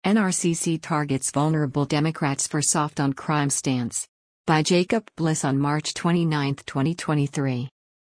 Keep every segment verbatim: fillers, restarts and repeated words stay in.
N R C C targets vulnerable Democrats for soft on crime stance. By Jacob Bliss on March twenty-ninth, twenty twenty-three.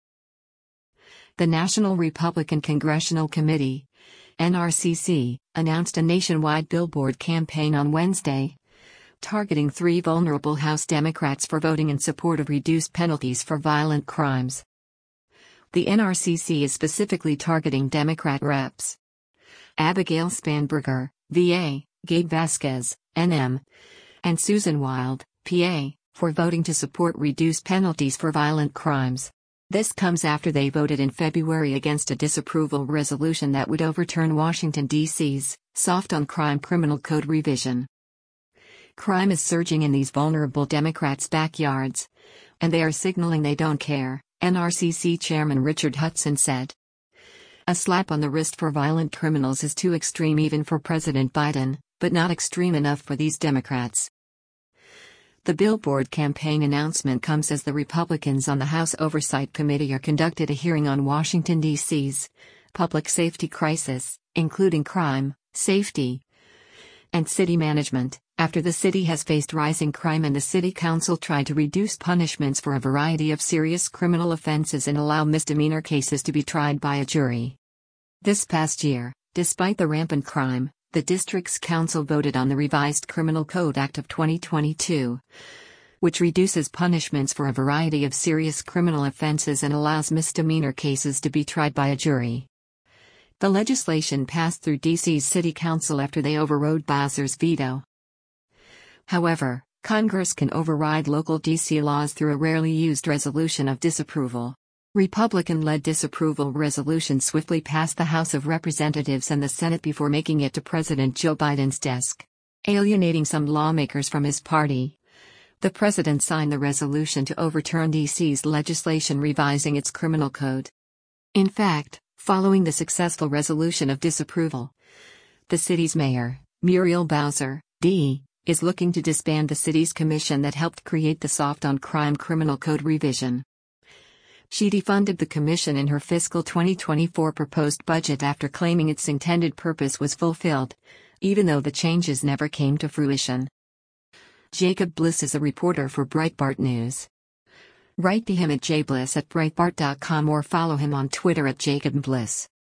The National Republican Congressional Committee, N R C C, announced a nationwide billboard campaign on Wednesday, targeting three vulnerable House Democrats for voting in support of reduced penalties for violent crimes. The N R C C is specifically targeting Democrat reps Abigail Spanberger, V A, Gabe Vasquez, N M, and Susan Wild, P A, for voting to support reduced penalties for violent crimes. This comes after they voted in February against a disapproval resolution that would overturn Washington, D C's soft on crime criminal code revision. Crime is surging in these vulnerable Democrats' backyards, and they are signaling they don't care, N R C C Chairman Richard Hudson said. A slap on the wrist for violent criminals is too extreme even for President Biden, but not extreme enough for these Democrats. The billboard campaign announcement comes as the Republicans on the House Oversight Committee are conducted a hearing on Washington, D C's public safety crisis, including crime, safety, and city management, after the city has faced rising crime and the city council tried to reduce punishments for a variety of serious criminal offenses and allow misdemeanor cases to be tried by a jury. This past year, despite the rampant crime, the district's council voted on the revised Criminal Code Act of twenty twenty-two, which reduces punishments for a variety of serious criminal offenses and allows misdemeanor cases to be tried by a jury. The legislation passed through D C's City Council after they overrode Bowser's veto. However, Congress can override local D C laws through a rarely used resolution of disapproval. Republican-led disapproval resolutions swiftly passed the House of Representatives and the Senate before making it to President Joe Biden's desk, alienating some lawmakers from his party. The president signed the resolution to overturn D C's legislation revising its criminal code. In fact, following the successful resolution of disapproval, the city's mayor, Muriel Bowser, D, is looking to disband the city's commission that helped create the soft on crime criminal code revision. She defunded the commission in her fiscal twenty twenty-four proposed budget after claiming its intended purpose was fulfilled, even though the changes never came to fruition. Jacob Bliss is a reporter for Breitbart News. Write to him at jbliss at breitbart dot com or follow him on Twitter at Jacob Bliss.